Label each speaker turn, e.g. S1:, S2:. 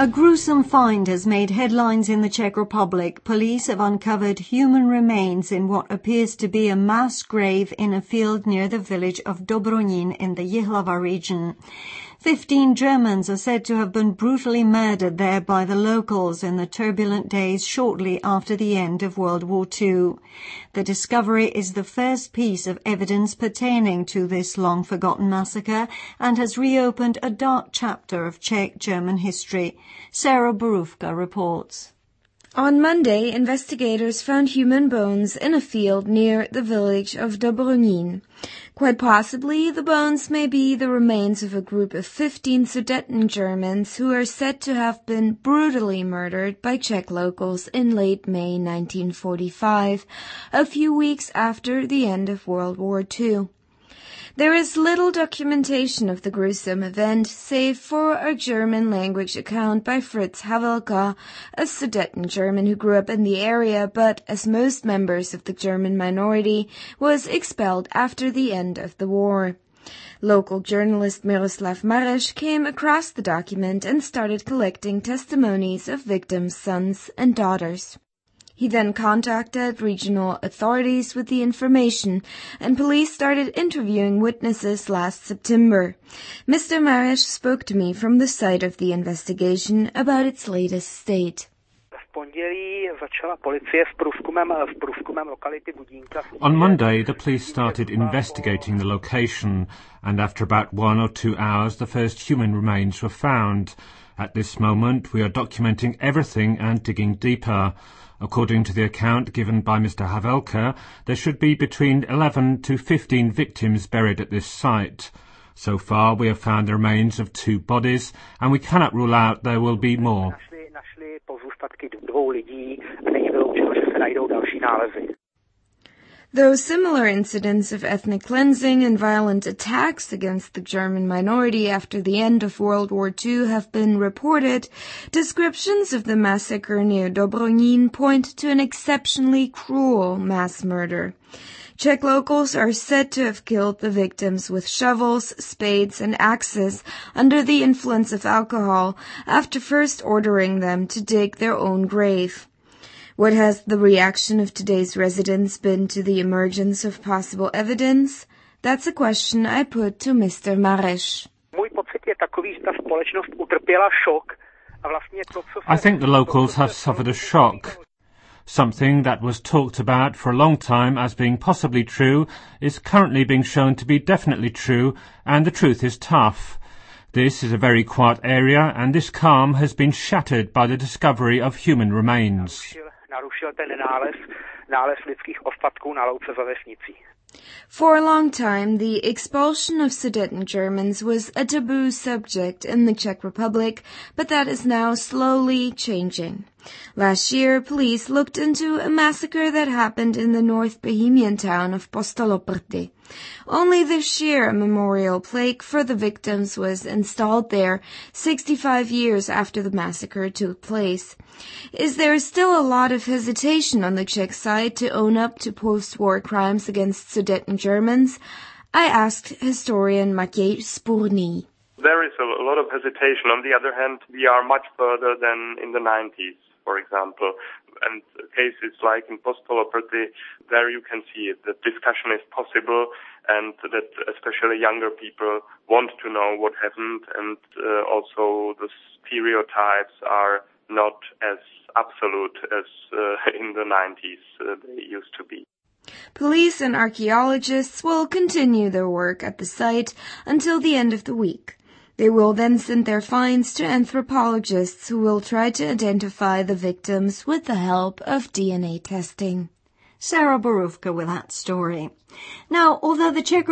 S1: A gruesome find has made headlines in the Czech Republic. Police have uncovered human remains in what appears to be a mass grave in a field near the village of Dobronín in the Jihlava region. 15 Germans are said to have been brutally murdered there by the locals in the turbulent days shortly after the end of World War II. The discovery is the first piece of evidence pertaining to this long-forgotten massacre and has reopened a dark chapter of Czech-German history. Sarah Borówka reports.
S2: On Monday, investigators found human bones in a field near the village of Dobronín. Quite possibly, the bones may be the remains of a group of 15 Sudeten Germans who are said to have been brutally murdered by Czech locals in late May 1945, a few weeks after the end of World War II. There is little documentation of the gruesome event, save for a German-language account by Fritz Havelka, a Sudeten German who grew up in the area but, as most members of the German minority, was expelled after the end of the war. Local journalist Miroslav Mareš came across the document and started collecting testimonies of victims' sons and daughters. He then contacted regional authorities with the information, and police started interviewing witnesses last September. Mr. Mareš spoke to me from the site of the investigation about its latest state.
S3: On Monday, the police started investigating the location, and after about 1 or 2 hours, the first human remains were found. At this moment, we are documenting everything and digging deeper. According to the account given by Mr. Havelka, there should be between 11 to 15 victims buried at this site. So far, we have found the remains of 2 bodies, and we cannot rule out there will be more.
S2: Though similar incidents of ethnic cleansing and violent attacks against the German minority after the end of World War II have been reported, descriptions of the massacre near Dobronín point to an exceptionally cruel mass murder. Czech locals are said to have killed the victims with shovels, spades, and axes under the influence of alcohol after first ordering them to dig their own grave. What has the reaction of today's residents been to the emergence of possible evidence? That's a question I put to Mr. Mareš.
S3: I think the locals have suffered a shock. Something that was talked about for a long time as being possibly true is currently being shown to be definitely true, and the truth is tough. This is a very quiet area, and this calm has been shattered by the discovery of human remains.
S2: For a long time, the expulsion of Sudeten Germans was a taboo subject in the Czech Republic, but that is now slowly changing. Last year, police looked into a massacre that happened in the North Bohemian town of Postoloprty. Only this year, a memorial plaque for the victims was installed there, 65 years after the massacre took place. Is there still a lot of hesitation on the Czech side to own up to post-war crimes against Sudeten Germans? I asked historian Matěj Spurný.
S4: There is a lot of hesitation. On the other hand, we are much further than in the 90s, for example. And cases like in Postoloprty, there you can see it, that discussion is possible and that especially younger people want to know what happened, and also the stereotypes are not as absolute as in the 90s they used to be.
S2: Police and archaeologists will continue their work at the site until the end of the week. They will then send their finds to anthropologists who will try to identify the victims with the help of DNA testing.
S1: Sarah Borówka with that story. Now, although the Czech